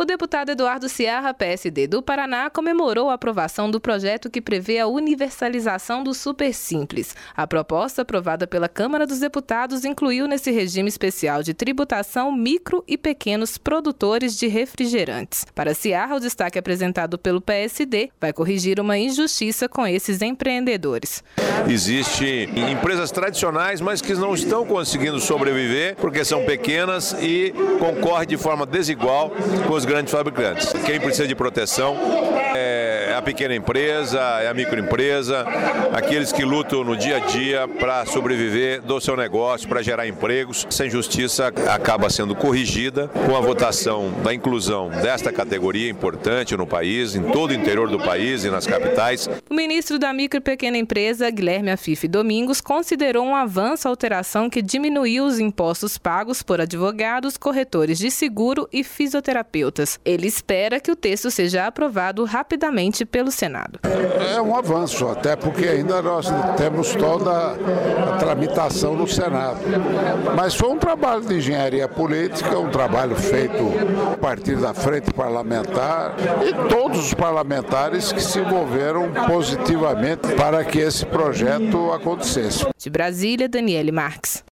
deputado Eduardo Ciarra, PSD do Paraná, comemorou a aprovação do projeto que prevê a universalização do Supersimples. A proposta, aprovada pela Câmara dos Deputados, incluiu nesse regime especial de tributação micro e pequenos produtores de refrigerantes. Para Ciarra, o destaque apresentado pelo PSD vai corrigir uma injustiça com esses empreendedores. Existem empresas tradicionais, mas que não estão conseguindo sobreviver porque são pequenas e concorrem de forma desigual com os grandes fabricantes. Quem precisa de proteção é a pequena empresa, é a microempresa, aqueles que lutam no dia a dia para sobreviver do seu negócio, para gerar empregos. Essa injustiça acaba sendo corrigida com a votação da inclusão desta categoria importante no país, em todo o interior do país e nas capitais. O ministro da Micro e Pequena Empresa, Guilherme Afife Domingos, considerou um avanço a alteração que diminuiu os impostos pagos por advogados, corretores de seguro e fisioterapeutas. Ele espera que o texto seja aprovado rapidamente pelo Senado. É um avanço, até porque ainda nós temos toda a tramitação no Senado. Mas foi um trabalho de engenharia política, um trabalho feito a partir da frente parlamentar e todos os parlamentares que se envolveram positivamente para que esse projeto acontecesse. De Brasília, Daniele Marques.